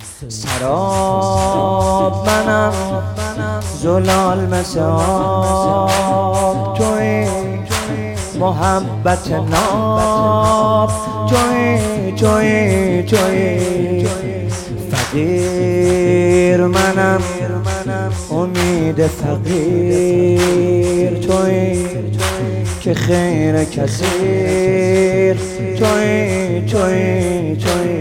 سراب منم زلال مثل آب توی محبت ناب توی فقیر منم امید فقیر توی که خیر کثیر توی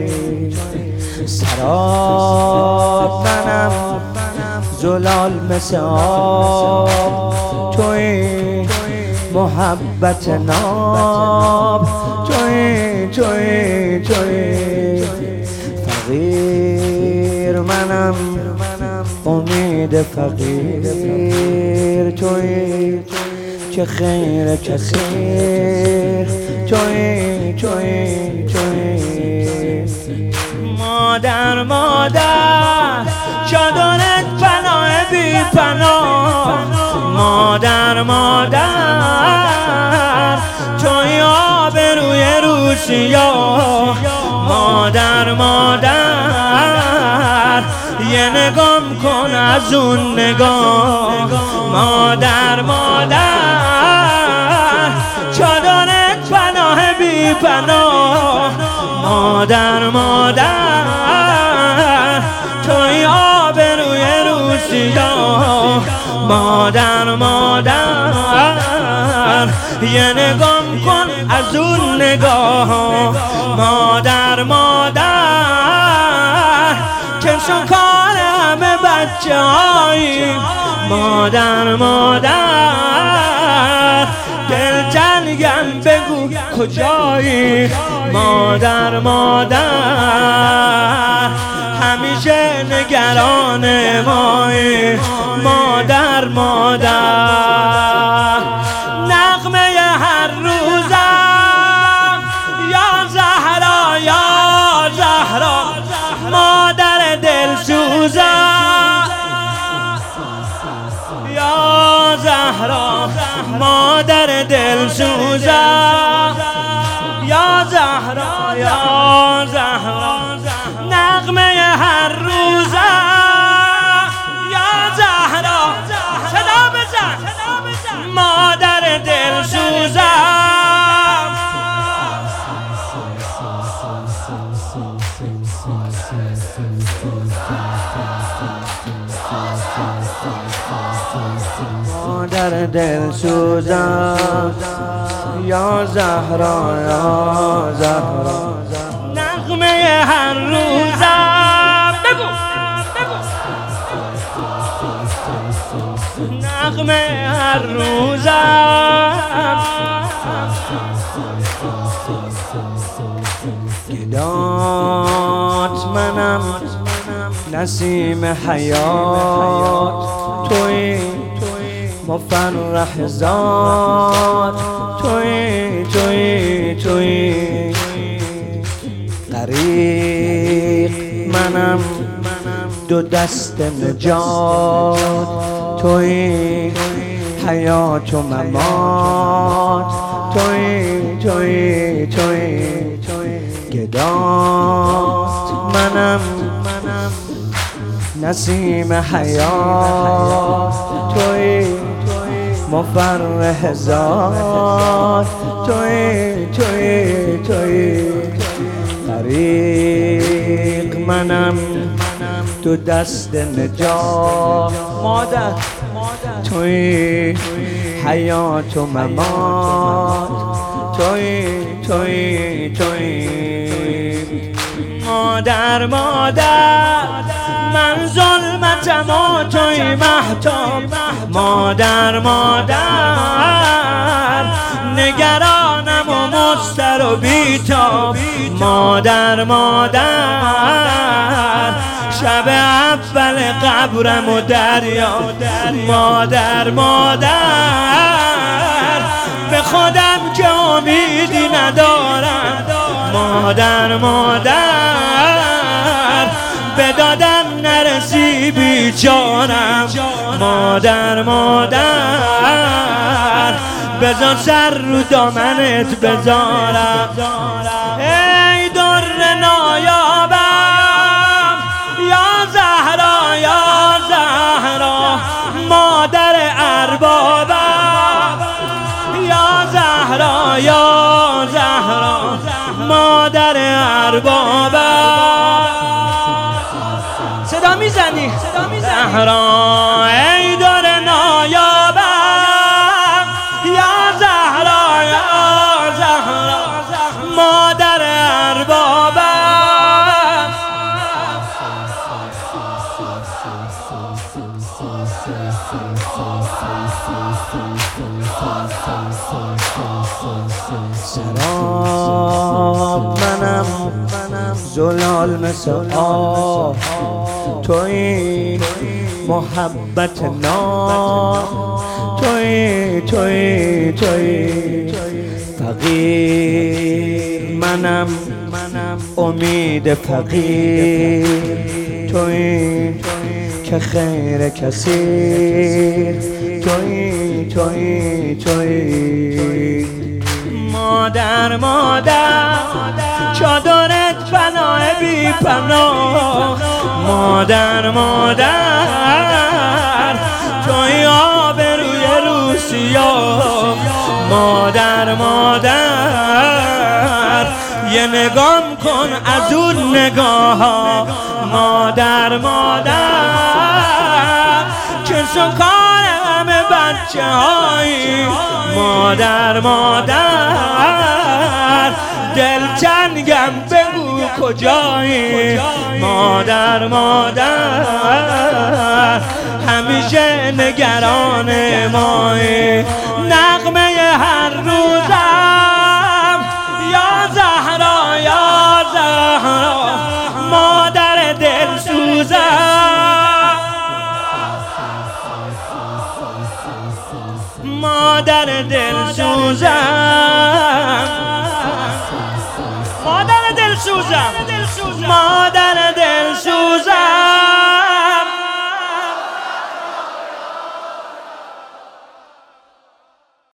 سراب منم زلال مثل آب توی محبت ناب توی فقیر منم امید فقیر توی که خیر کثیر توی مادر چادرت پناه بی پناه مادر توی آبروی روسیا مادر یه نگام کن از اون نگاه مادر چادرت پناه بی پناه مادر توی آبروی روسیا مادر یه نگام کن از اون نگاه مادر که شکار همه بچه هایی مادر دل جنگم بگو کجایی مادر همیشه نگران مایی مادر نغمه هر روزم یا زهرا مادر دلسوزم یا زهرا مادر دلسوزم یا زهرا نغمه هر روزم یا زهرا صدا بزن مادر دلسوزم مادر دلسوزم یا زهرا نغمه هر روزم بگو نغمه هر روزم گدات منم نسیم حیات توی مفرح ذات توی غریق منم دو دست نجات توی حیات و ممات توی گدات منم نسیم حیات توی مفرح ذات توی غریق منم تو دست نجات مادر توی حیات و ممات توی مادر من ظلمتم و توی مهتاب مادر نگرانم و مضطر و بیتاب مادر شب اول قبرم و دریا مادر به خودم که امیدی ندارم مادر به دادم نرسی بیچارم مادر بذار سر رو دامنت بذارم ای در نایابم زهرا ای در نایابم یا زهرا یا زهرا مادر اربابم سراب منم زلال مثل آب توی محبت نام توی فقیر منم امید فقیر توی که خیر کثیر توی مادر چادرت پناه بی پناه مادر توی آبروی روسیا مادر یه نگام کن از اون نگاه ها مادر که سکان همه بچه هایی مادر دلتنگم بگو کجایی مادر همیشه نگران مایی نغمه هر روزم یا زهرا یا زهرا مادر دلسوزم مادر دلسوزم مادر